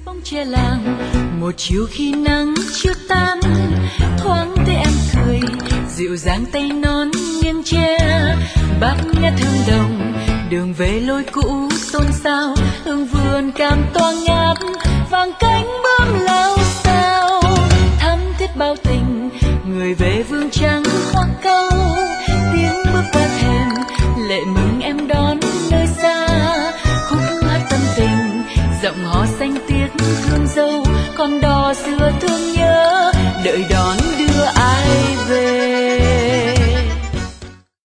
bóng tre làng một chiều khi nắng chưa tan, thoáng thấy em cười dịu dàng tay nón nghiêng che, bát ngát hương đồng đường về lối cũ xôn xao, hương vườn cam toa ngát vàng cánh bướm lao sao, thắm thiết bao tình người về vương trắng hoa câu, tiếng bước qua thềm lệ mừng em đón nơi xa, khúc hát tâm tình giọng hò xanh tiếc thương dâu, con đò xưa thương nhớ đợi đón đưa ai về.